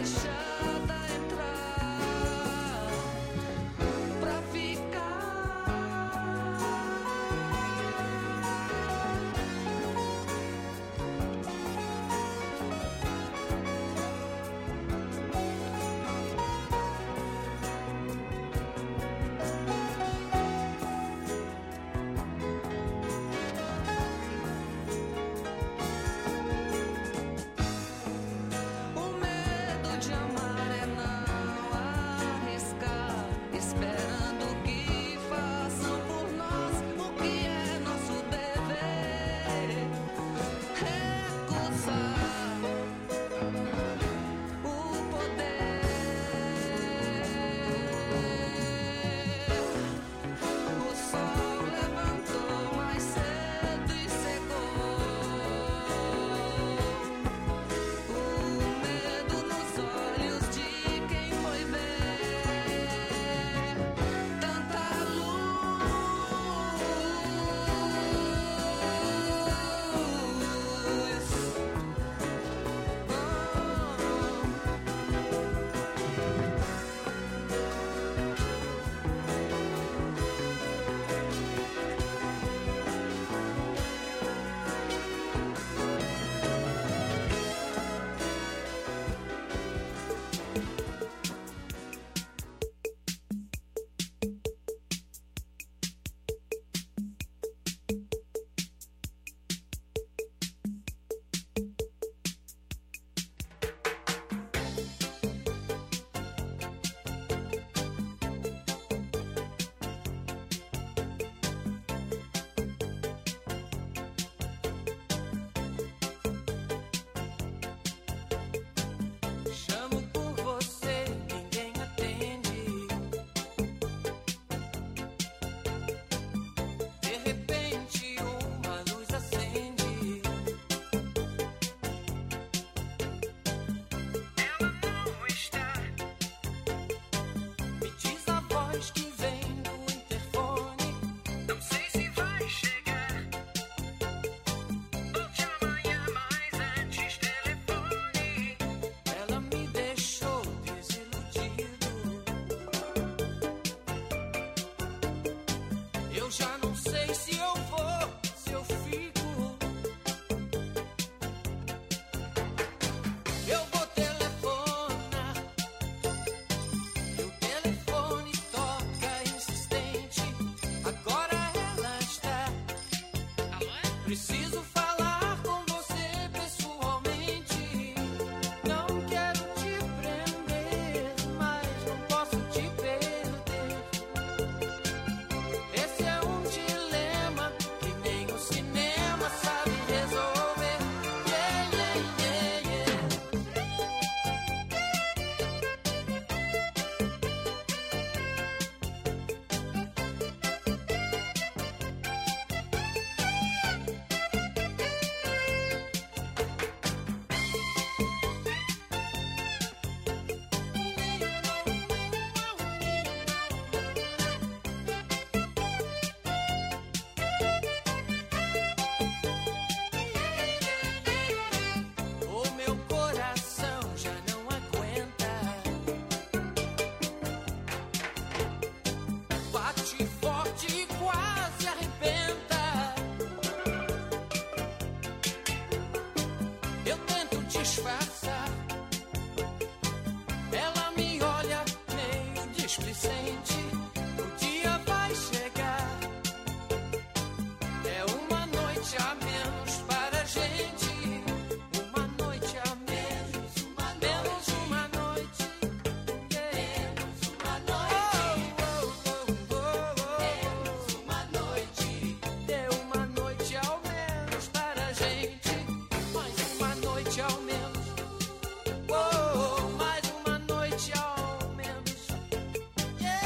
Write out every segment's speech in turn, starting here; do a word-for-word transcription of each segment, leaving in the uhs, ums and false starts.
Yeah.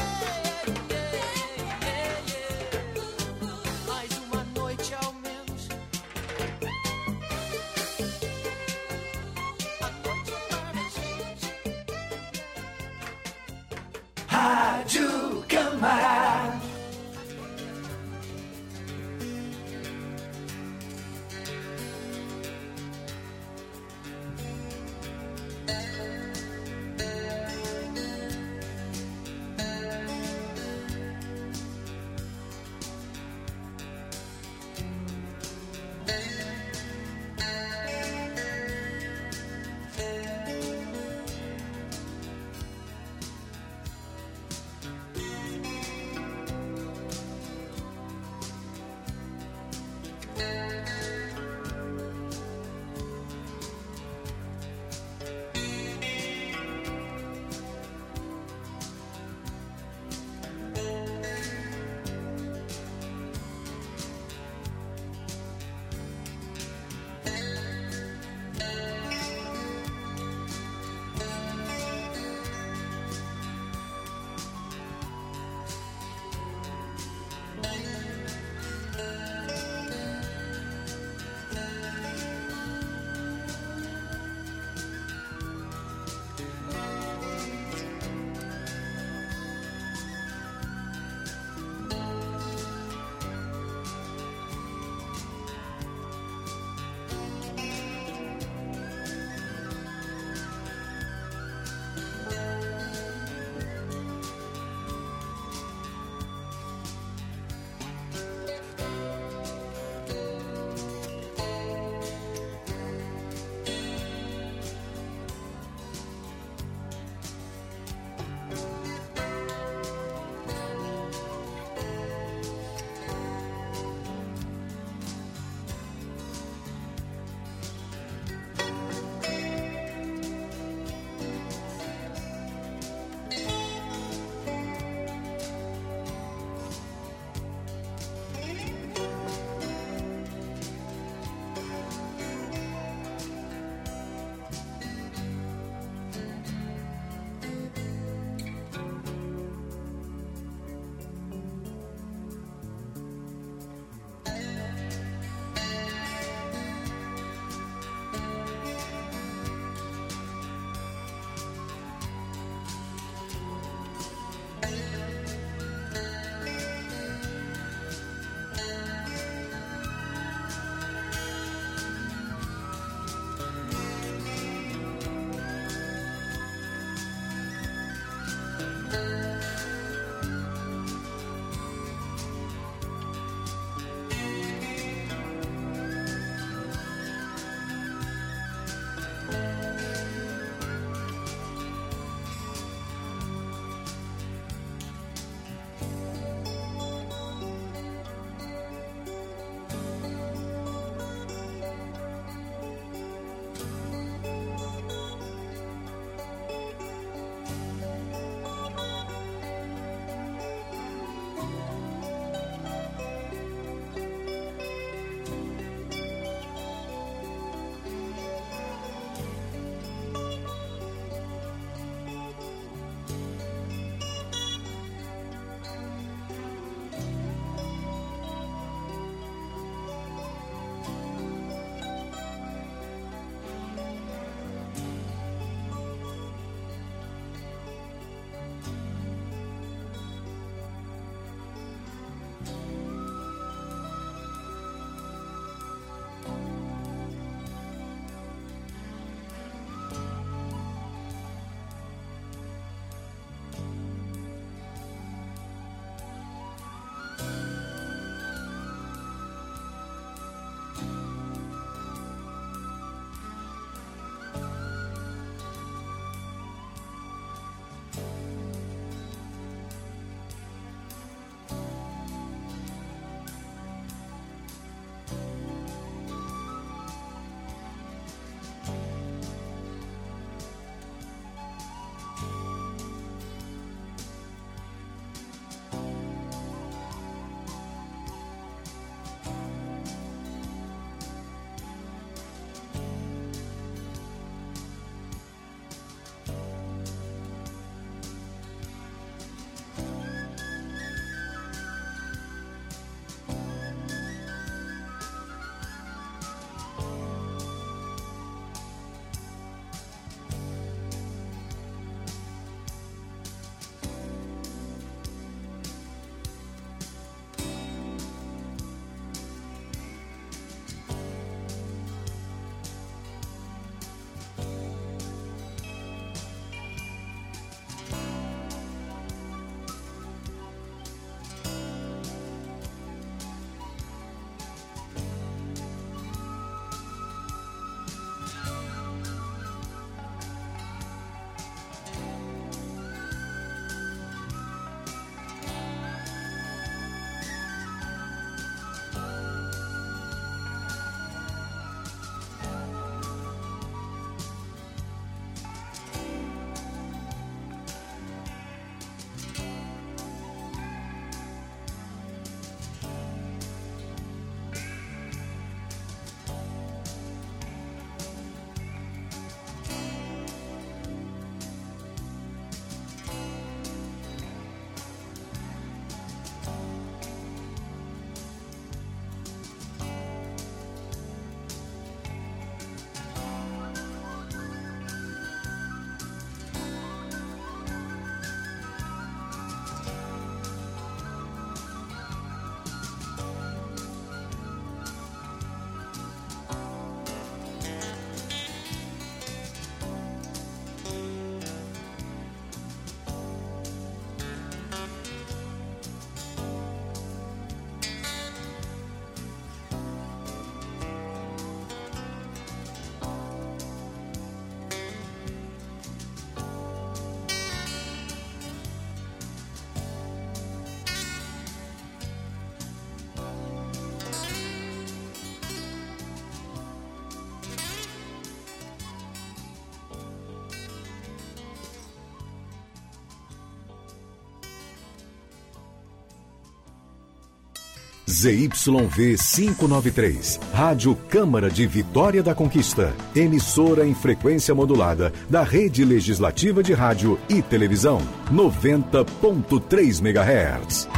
Z Y V quinhentos e noventa e três, Rádio Câmara de Vitória da Conquista, emissora em frequência modulada da Rede Legislativa de Rádio e Televisão, noventa ponto três megahertz.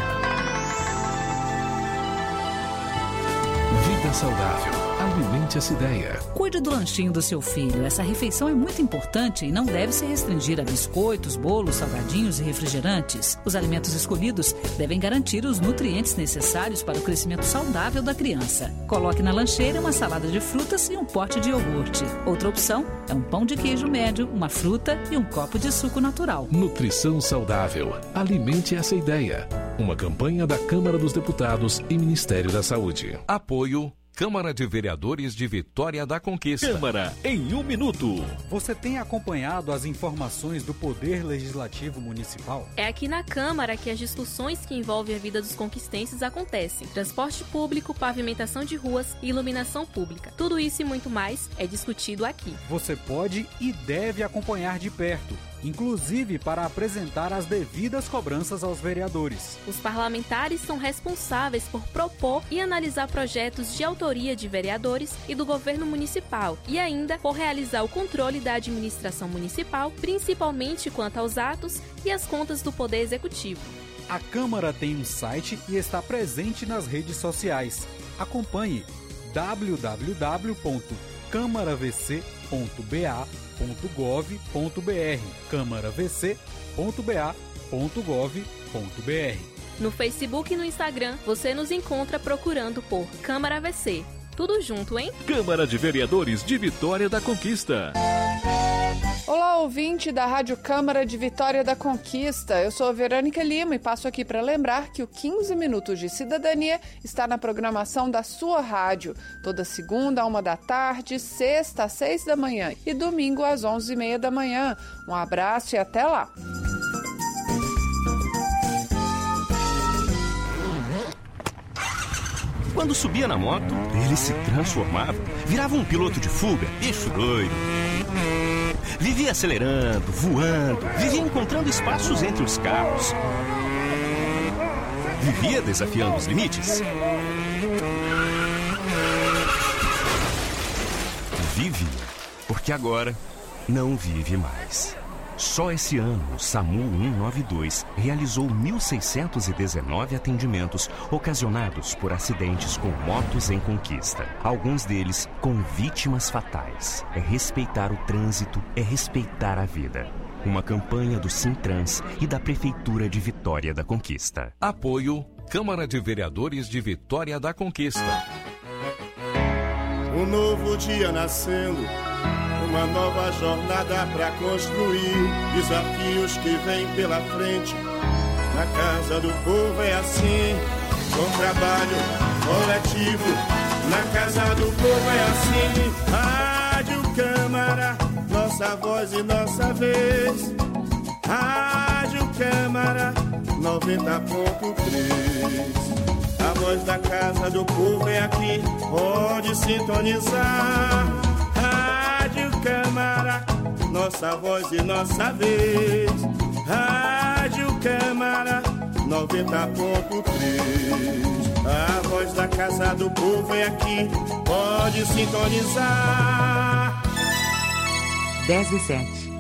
Vida saudável. Alimente essa ideia. Cuide do lanchinho do seu filho. Essa refeição é muito importante e não deve se restringir a biscoitos, bolos, salgadinhos e refrigerantes. Os alimentos escolhidos devem garantir os nutrientes necessários para o crescimento saudável da criança. Coloque na lancheira uma salada de frutas e um pote de iogurte. Outra opção é um pão de queijo médio, uma fruta e um copo de suco natural. Nutrição saudável. Alimente essa ideia. Uma campanha da Câmara dos Deputados e Ministério da Saúde. Apoio Câmara de Vereadores de Vitória da Conquista. Câmara em um minuto. Você tem acompanhado as informações do Poder Legislativo Municipal? É aqui na Câmara que as discussões que envolvem a vida dos conquistenses acontecem. Transporte público, pavimentação de ruas e iluminação pública. Tudo isso e muito mais é discutido aqui. Você pode e deve acompanhar de perto, inclusive para apresentar as devidas cobranças aos vereadores. Os parlamentares são responsáveis por propor e analisar projetos de autoria de vereadores e do governo municipal e ainda por realizar o controle da administração municipal, principalmente quanto aos atos e as contas do Poder Executivo. A Câmara tem um site e está presente nas redes sociais. Acompanhe w w w ponto câmara v c ponto b a ponto gov ponto b r câmara v c ponto b a ponto gov ponto b r. No Facebook e no Instagram, você nos encontra procurando por Câmara V C. Tudo junto, hein? Câmara de Vereadores de Vitória da Conquista. Olá, ouvinte da Rádio Câmara de Vitória da Conquista. Eu sou a Verônica Lima e passo aqui para lembrar que o quinze Minutos de Cidadania está na programação da sua rádio. Toda segunda, à uma da tarde, sexta, às seis da manhã e domingo, às onze e meia da manhã. Um abraço e até lá! Quando subia na moto, ele se transformava, virava um piloto de fuga, bicho doido. Vivia acelerando, voando, vivia encontrando espaços entre os carros. Vivia desafiando os limites. Vive, porque agora não vive mais. Só esse ano, o SAMU cento e noventa e dois realizou mil seiscentos e dezenove atendimentos ocasionados por acidentes com motos em conquista. Alguns deles com vítimas fatais. É respeitar o trânsito, é respeitar a vida. Uma campanha do Sintrans e da Prefeitura de Vitória da Conquista. Apoio Câmara de Vereadores de Vitória da Conquista. Um novo dia nascendo, uma nova jornada pra construir, desafios que vêm pela frente. Na casa do povo é assim, com trabalho coletivo. Na casa do povo é assim, Rádio Câmara, nossa voz e nossa vez. Rádio Câmara, noventa ponto três. A voz da casa do povo é aqui, pode sintonizar. Rádio Câmara, nossa voz e nossa vez. Rádio Câmara, noventa ponto três. A voz da casa do povo é aqui, pode sintonizar. dez e sete.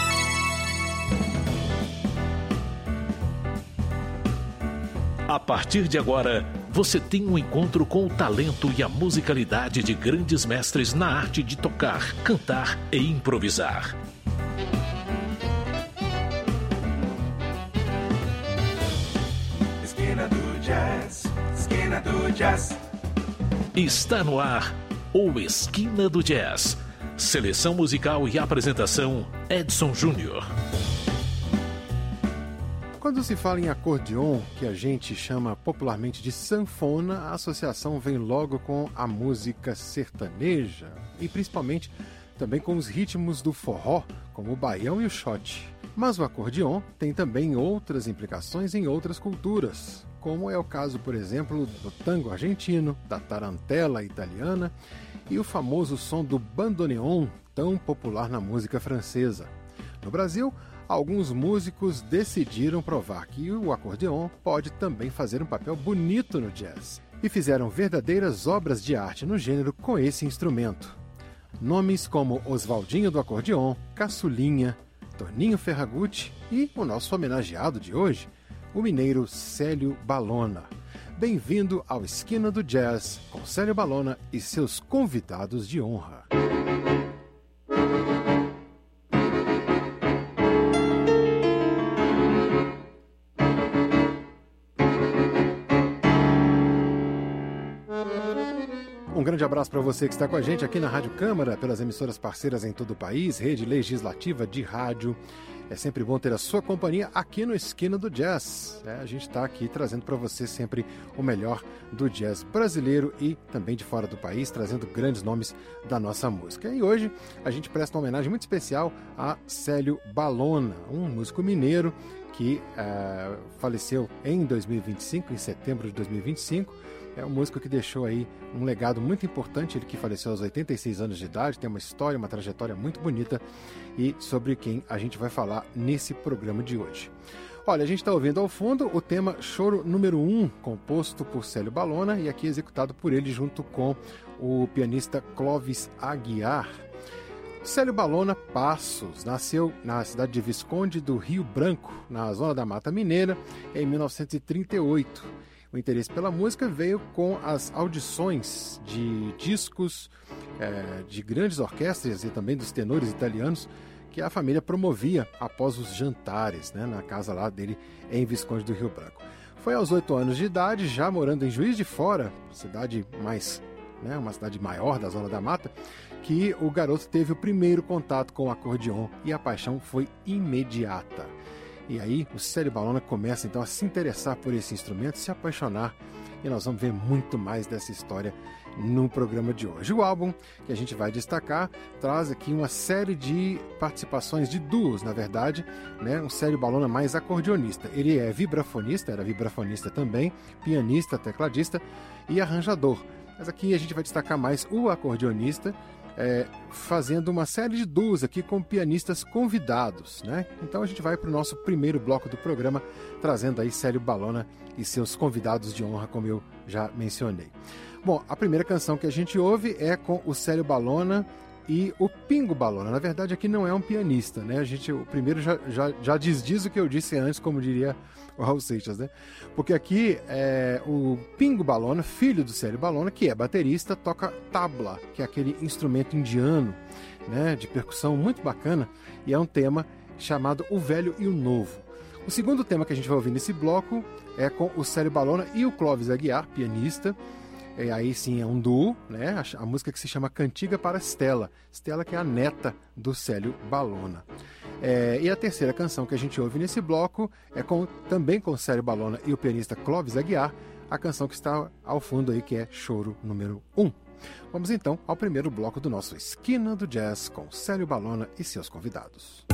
A partir de agora, você tem um encontro com o talento e a musicalidade de grandes mestres na arte de tocar, cantar e improvisar. Esquina do Jazz, Esquina do Jazz. Está no ar o Esquina do Jazz. Seleção musical e apresentação, Edson Júnior. Quando se fala em acordeon, que a gente chama popularmente de sanfona, a associação vem logo com a música sertaneja e principalmente também com os ritmos do forró, como o baião e o shot. Mas o acordeon tem também outras implicações em outras culturas, como é o caso, por exemplo, do tango argentino, da tarantela italiana e o famoso som do bandoneon, tão popular na música francesa. No Brasil, alguns músicos decidiram provar que o acordeon pode também fazer um papel bonito no jazz. e fizeram verdadeiras obras de arte no gênero com esse instrumento. Nomes como Oswaldinho do acordeon, Caçulinha, Toninho Ferragutti e o nosso homenageado de hoje, o mineiro Célio Balona. Bem-vindo ao Esquina do Jazz, com Célio Balona e seus convidados de honra. Um grande abraço para você que está com a gente aqui na Rádio Câmara, pelas emissoras parceiras em todo o país, rede legislativa de rádio. É sempre bom ter a sua companhia aqui no Esquina do Jazz. É, a gente está aqui trazendo para você sempre o melhor do jazz brasileiro e também de fora do país, trazendo grandes nomes da nossa música. E hoje a gente presta uma homenagem muito especial a Célio Balona, um músico mineiro que uh, faleceu em dois mil e vinte e cinco, em setembro de dois mil e vinte e cinco. É um músico que deixou aí um legado muito importante, ele que faleceu aos oitenta e seis anos de idade, tem uma história, uma trajetória muito bonita e sobre quem a gente vai falar nesse programa de hoje. Olha, a gente está ouvindo ao fundo o tema Choro número um, composto por Célio Balona e aqui executado por ele junto com o pianista Clóvis Aguiar. Célio Balona Passos nasceu na cidade de Visconde do Rio Branco, na zona da Mata Mineira, em mil novecentos e trinta e oito. O interesse pela música veio com as audições de discos é, de grandes orquestras e também dos tenores italianos que a família promovia após os jantares, né, na casa lá dele em Visconde do Rio Branco. Foi aos oito anos de idade, já morando em Juiz de Fora, cidade mais, né, uma cidade maior da Zona da Mata, que o garoto teve o primeiro contato com o acordeon e a paixão foi imediata. E aí o Célio Balona começa então a se interessar por esse instrumento, se apaixonar, e nós vamos ver muito mais dessa história no programa de hoje. O álbum que a gente vai destacar traz aqui uma série de participações de duos, na verdade, né? Um Célio Balona mais acordeonista. Ele é vibrafonista, era vibrafonista também, pianista, tecladista e arranjador. Mas aqui a gente vai destacar mais o acordeonista, É, fazendo uma série de duos aqui com pianistas convidados, né? Então a gente vai para o nosso primeiro bloco do programa, trazendo aí Célio Balona e seus convidados de honra, como eu já mencionei. Bom, a primeira canção que a gente ouve é com o Célio Balona e o Pingo Balona. Na verdade, aqui não é um pianista, né? A gente, o primeiro já, já, já desdiz o que eu disse antes, como diria o Raul Seixas, né? Porque aqui é o Pingo Balona, filho do Célio Balona, que é baterista, toca tabla, que é aquele instrumento indiano, né, de percussão muito bacana, e é um tema chamado O Velho e o Novo. O segundo tema que a gente vai ouvir nesse bloco é com o Célio Balona e o Clóvis Aguiar, pianista. É, aí sim é um duo, né? A, a música que se chama Cantiga para Stella. Stella, que é a neta do Célio Balona. É, e a terceira canção que a gente ouve nesse bloco é com, também com o Célio Balona e o pianista Clóvis Aguiar, a canção que está ao fundo aí, que é Choro número um. Vamos então ao primeiro bloco do nosso Esquina do Jazz com Célio Balona e seus convidados.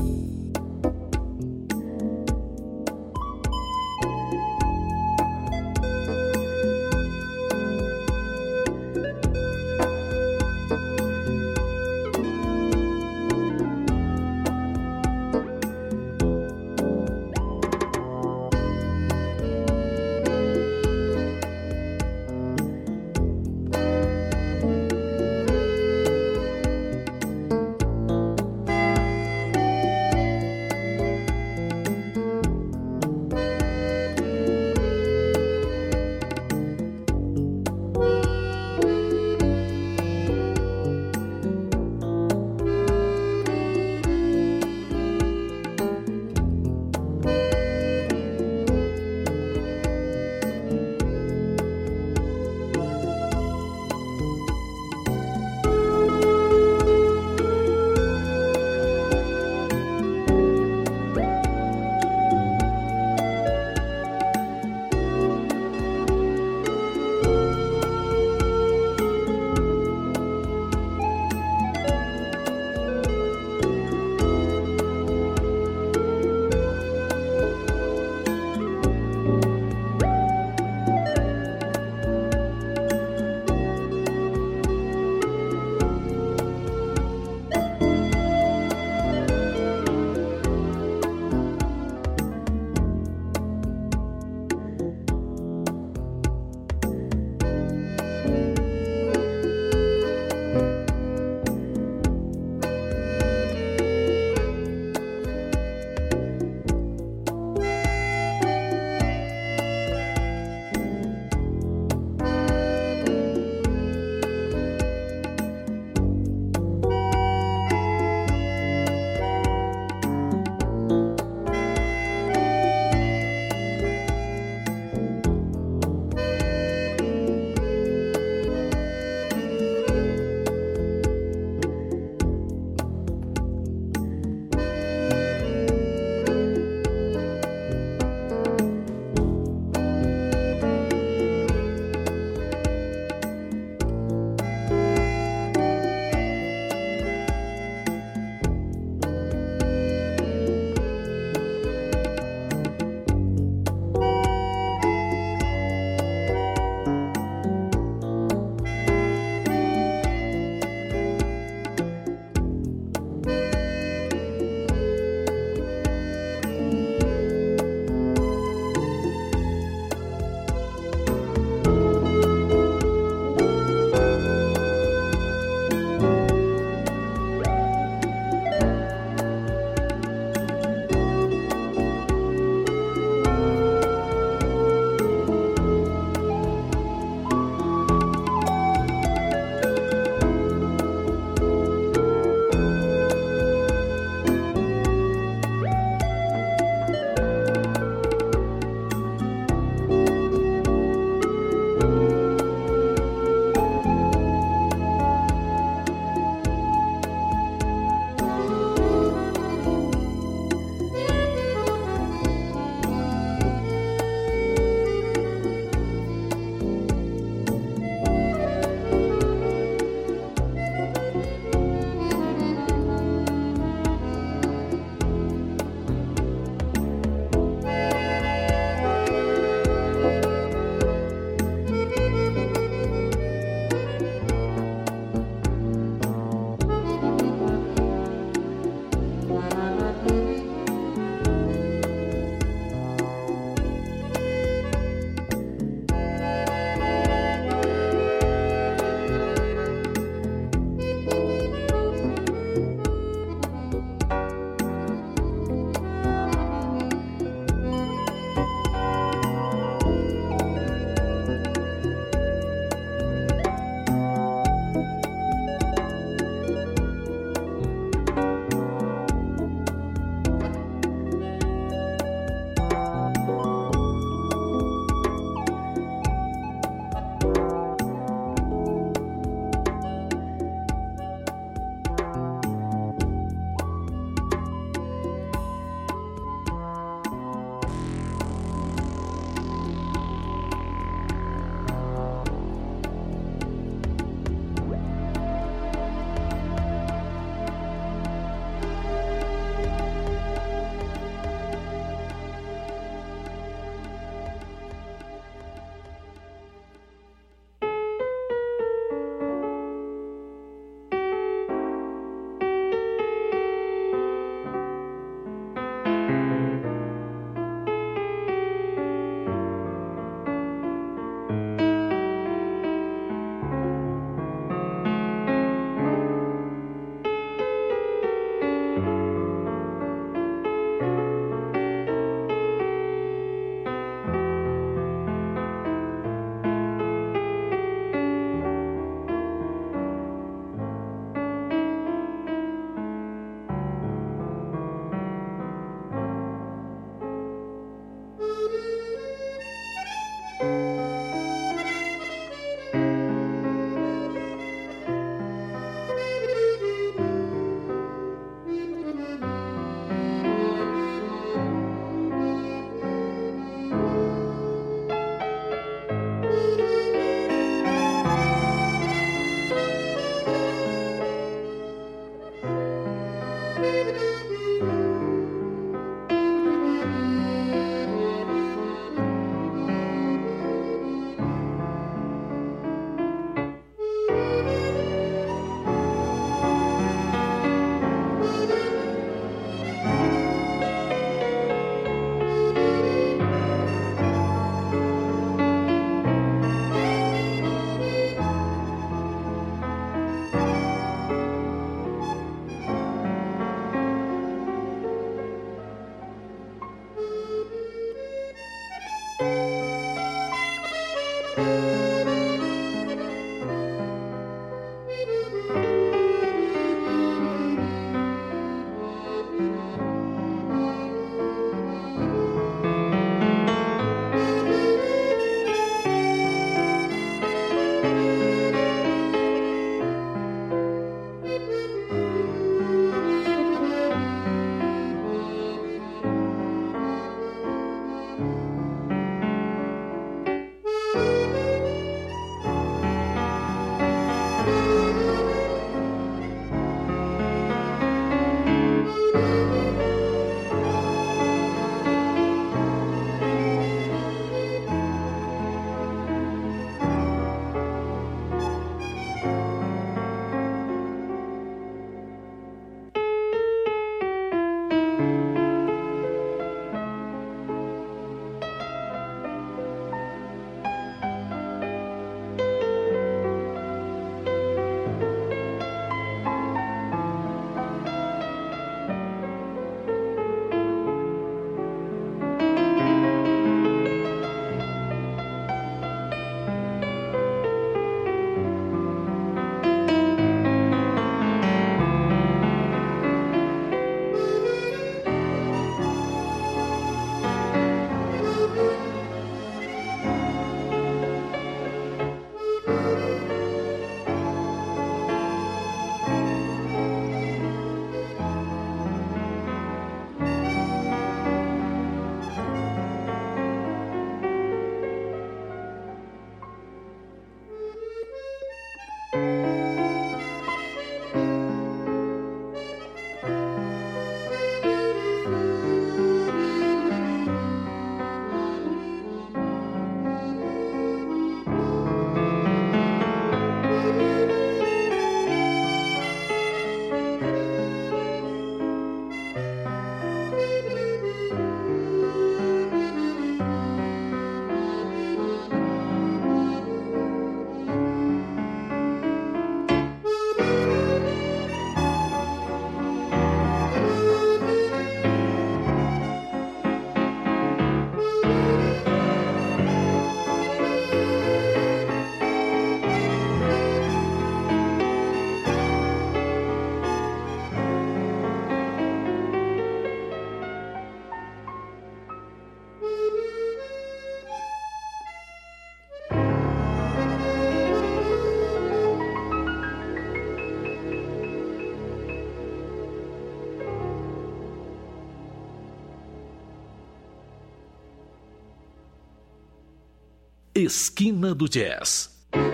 Esquina do Jazz.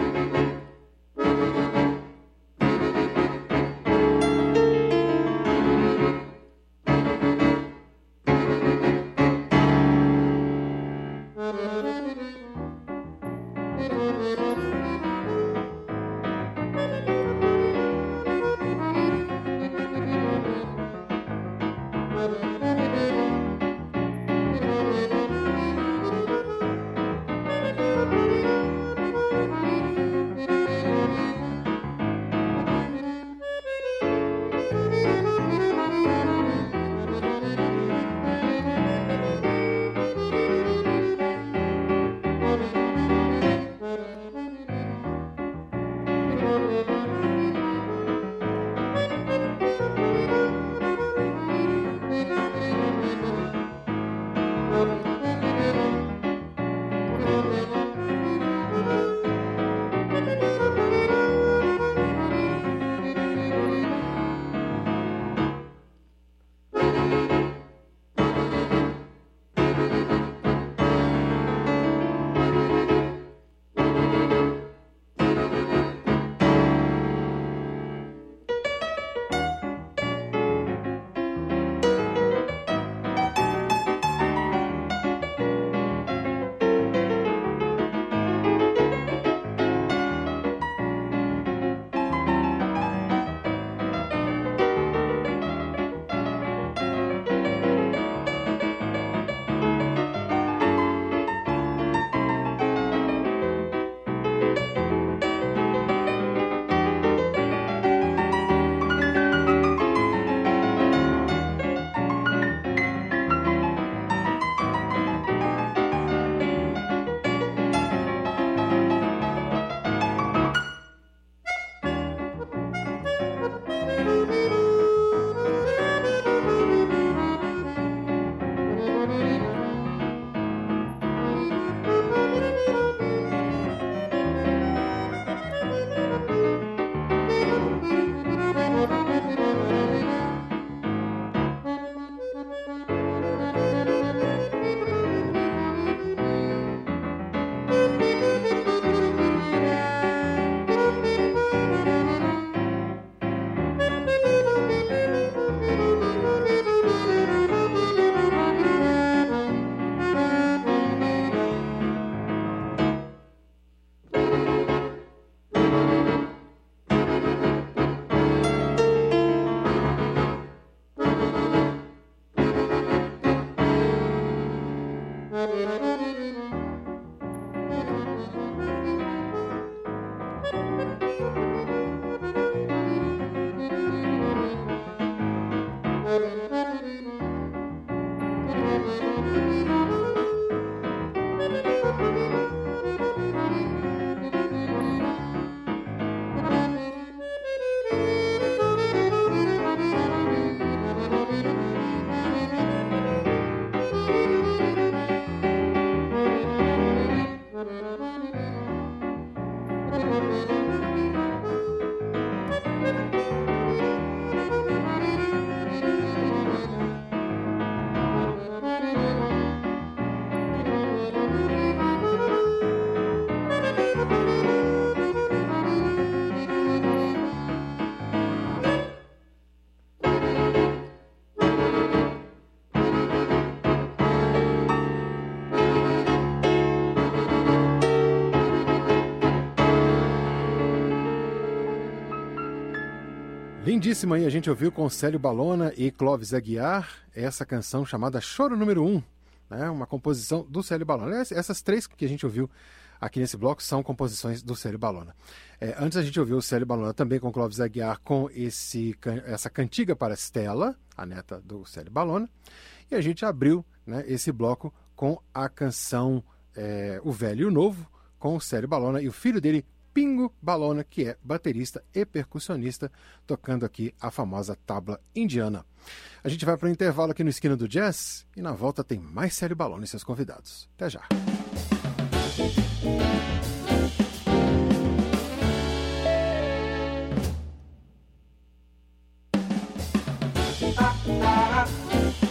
Lindíssima aí, a gente ouviu com Célio Balona e Clóvis Aguiar essa canção chamada Choro Número um, né? Uma composição do Célio Balona. Essas três que a gente ouviu aqui nesse bloco são composições do Célio Balona. É, antes a gente ouviu o Célio Balona também com Clóvis Aguiar com esse, essa cantiga para Stella, a neta do Célio Balona, e a gente abriu, né, esse bloco com a canção é, O Velho e o Novo, com o Célio Balona e o filho dele, Pingo Balona, que é baterista e percussionista, tocando aqui a famosa tabla indiana. A gente vai para o intervalo aqui no Esquina do Jazz e na volta tem mais Célio Balona e seus convidados. Até já!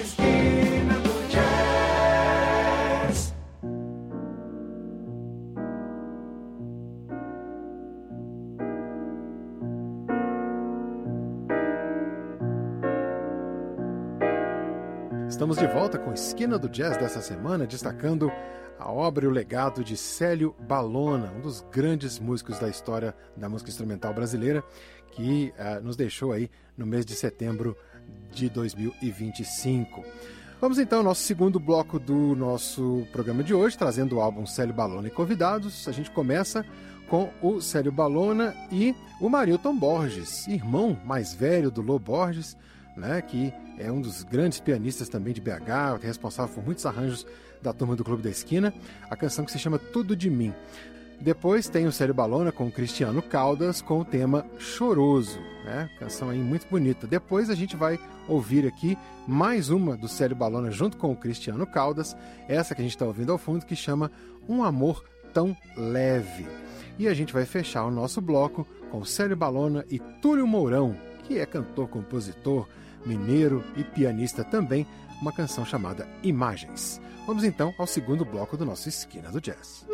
Esquina do Jazz. Estamos de volta com Esquina do Jazz dessa semana, destacando a obra e o legado de Célio Balona, um dos grandes músicos da história da música instrumental brasileira, que uh, nos deixou aí no mês de setembro de dois mil e vinte e cinco. Vamos então ao nosso segundo bloco do nosso programa de hoje, trazendo o álbum Célio Balona e convidados. A gente começa com o Célio Balona e o Marilton Borges, irmão mais velho do Lô Borges, né, que é um dos grandes pianistas também de B H, responsável por muitos arranjos da turma do Clube da Esquina, a canção que se chama Tudo de Mim. Depois tem o Célio Balona com o Cristiano Caldas com o tema Choroso, né? Canção aí muito bonita. Depois a gente vai ouvir aqui mais uma do Célio Balona junto com o Cristiano Caldas, essa que a gente está ouvindo ao fundo, que chama Um Amor Tão Leve. E a gente vai fechar o nosso bloco com o Célio Balona e Túlio Mourão, que é cantor, compositor, mineiro e pianista também, uma canção chamada Imagens. Vamos então ao segundo bloco do nosso Esquina do Jazz.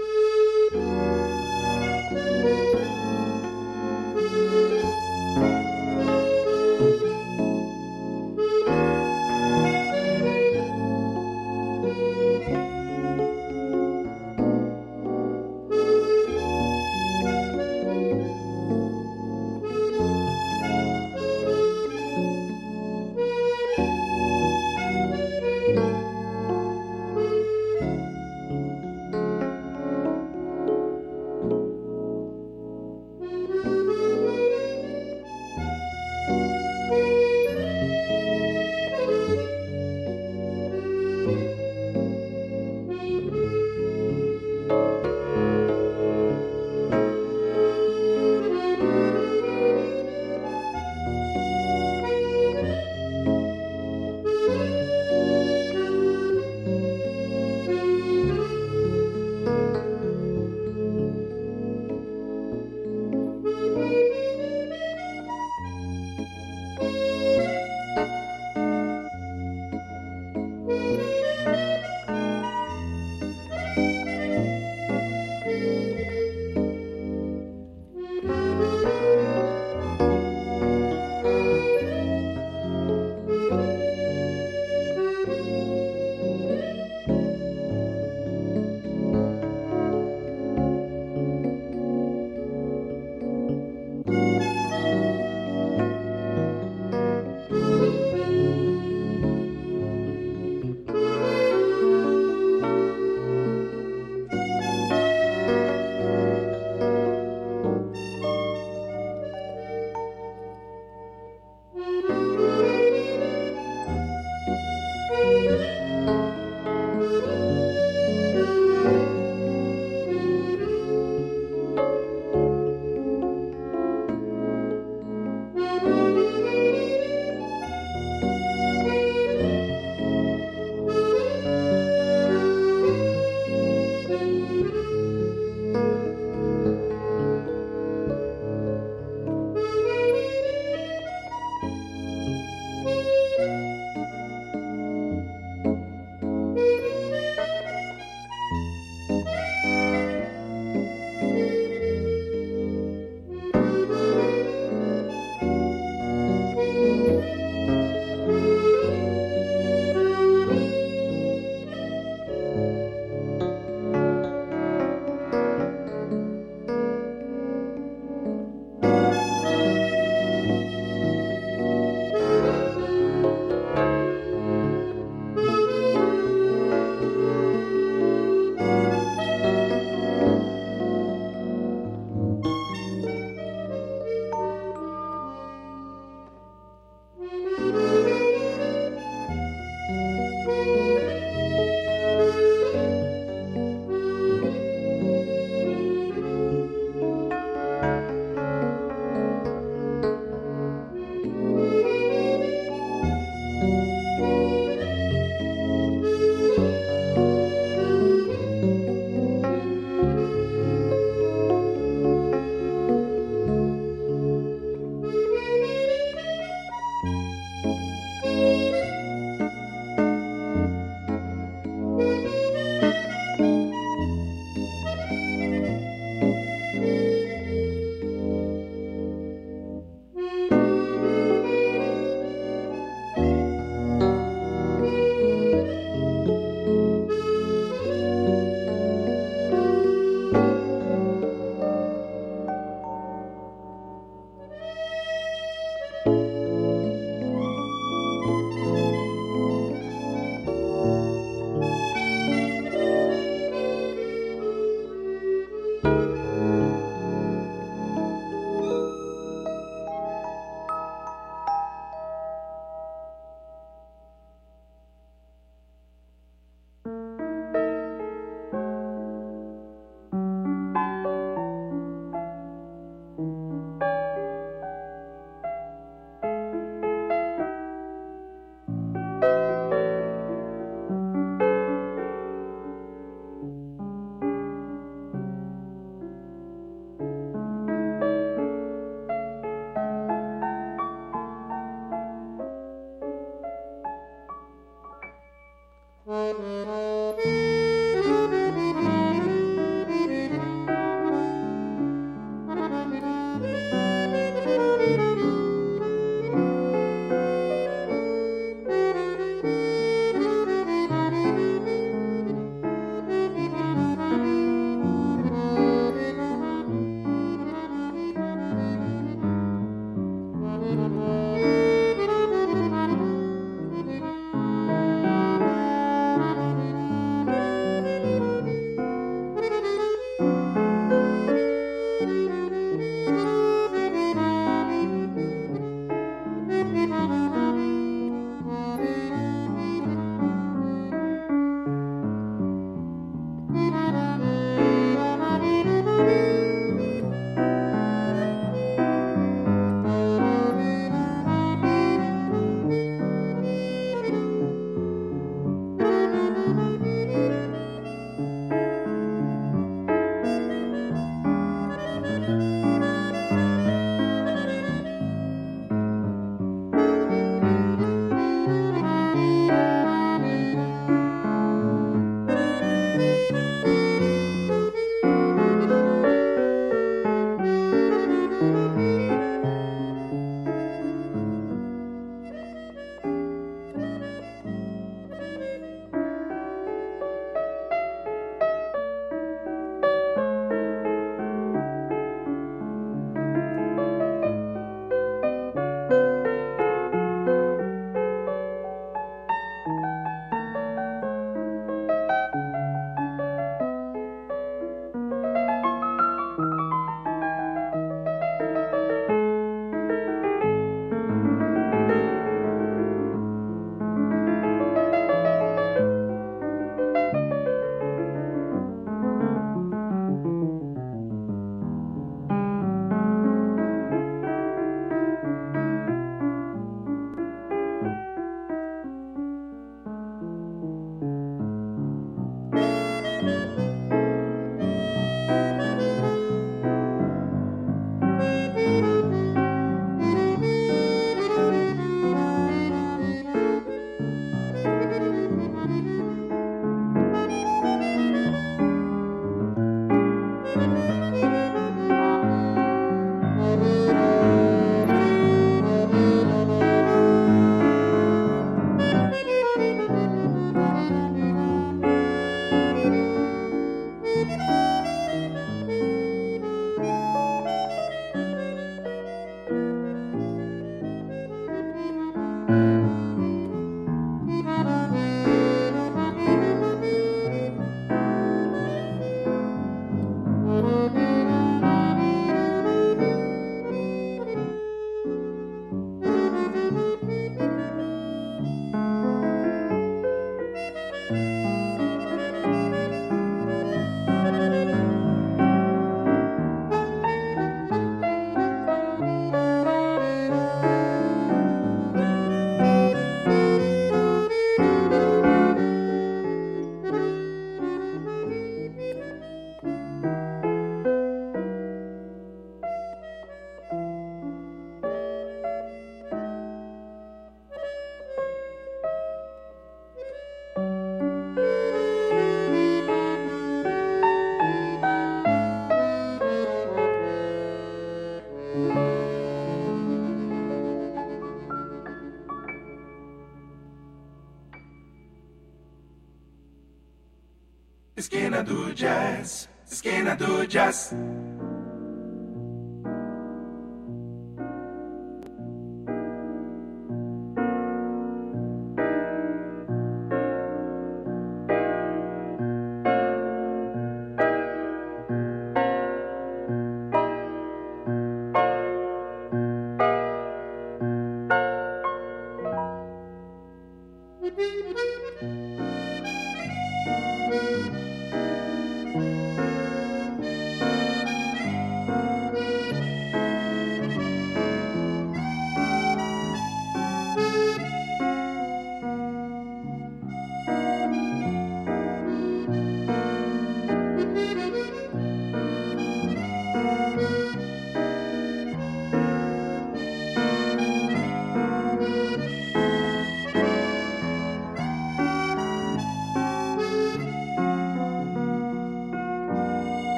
Esquina do Jazz, esquina do Jazz.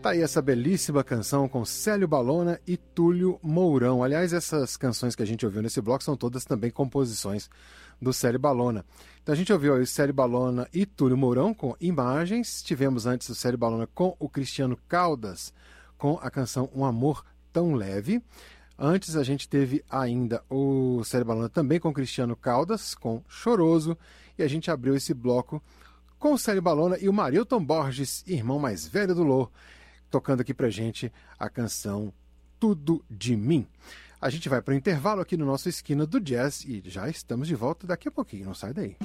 Tá aí essa belíssima canção com Célio Balona e Túlio Mourão. Aliás, essas canções que a gente ouviu nesse bloco são todas também composições do Célio Balona. Então a gente ouviu aí o Célio Balona e Túlio Mourão com Imagens. Tivemos antes o Célio Balona com o Cristiano Caldas com a canção Um Amor Tão Leve. Antes a gente teve ainda o Célio Balona também com o Cristiano Caldas com Choroso. E a gente abriu esse bloco com o Célio Balona e o Marilton Borges, irmão mais velho do Lô, tocando aqui pra gente a canção Tudo de Mim. A gente vai para o intervalo aqui no nosso Esquina do Jazz e já estamos de volta daqui a pouquinho, não sai daí.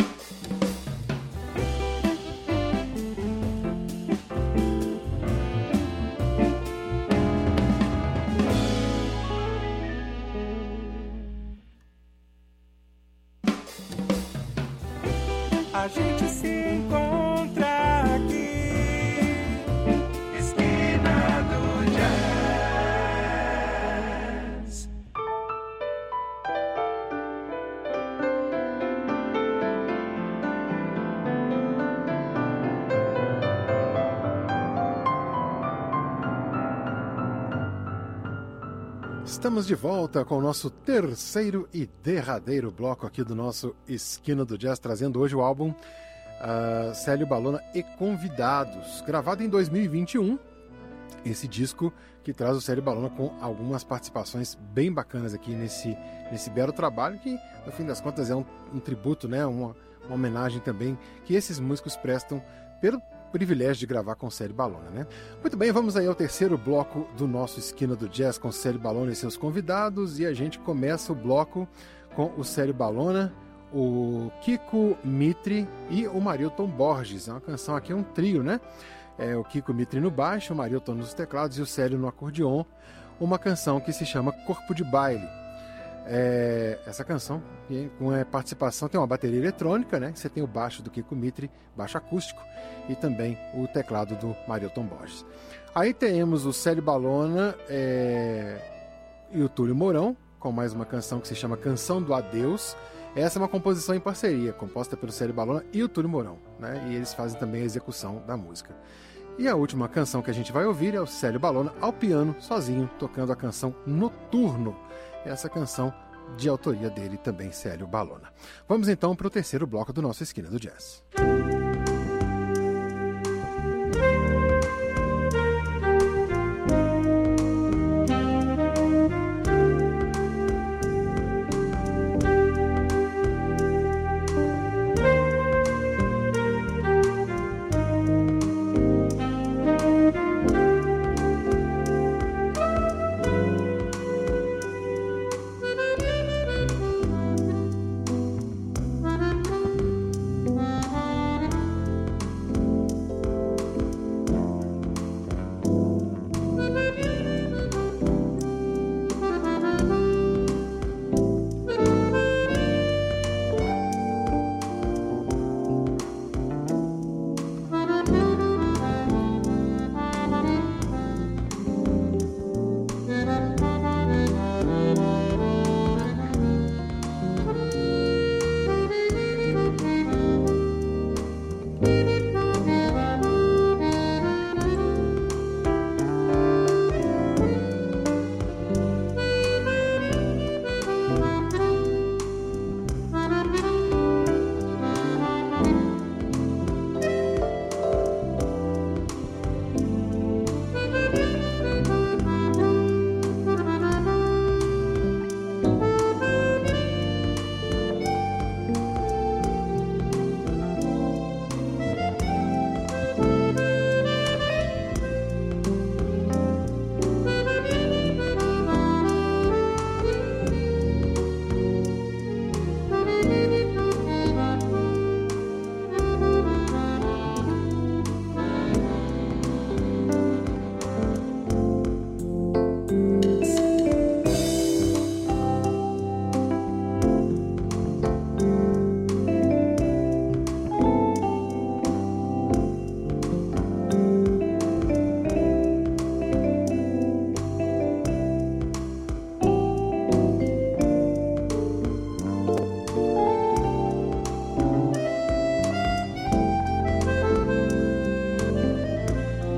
A gente se encontra aqui, Esquina do Jazz. Estamos de volta com o nosso terceiro e derradeiro bloco aqui do nosso Esquina do Jazz, trazendo hoje o álbum uh, Célio Balona e Convidados, gravado em dois mil e vinte e um. Esse disco que traz o Célio Balona com algumas participações bem bacanas aqui nesse, nesse belo trabalho, que no fim das contas é um, um tributo, né? uma, uma homenagem também que esses músicos prestam pelo privilégio de gravar com Célio Balona, né? Muito bem, vamos aí ao terceiro bloco do nosso Esquina do Jazz com Célio Balona e seus convidados, e a gente começa o bloco com o Célio Balona, o Kiko Mitre e o Marilton Borges. É uma canção aqui, é um trio, né? É o Kiko Mitre no baixo, o Marilton nos teclados e o Célio no acordeon. Uma canção que se chama Corpo de Baile. É, essa canção com a participação tem uma bateria eletrônica, né? Você tem o baixo do Kiko Mitre, baixo acústico, e também o teclado do Marilton Borges. Aí temos o Célio Balona é, e o Túlio Mourão com mais uma canção que se chama Canção do Adeus. Essa é uma composição em parceria, composta pelo Célio Balona e o Túlio Mourão, né? E eles fazem também a execução da música. E a última canção que a gente vai ouvir é o Célio Balona ao piano, sozinho, tocando a canção Noturno. Essa canção de autoria dele também, Célio Balona. Vamos então para o terceiro bloco do nosso Esquina do Jazz.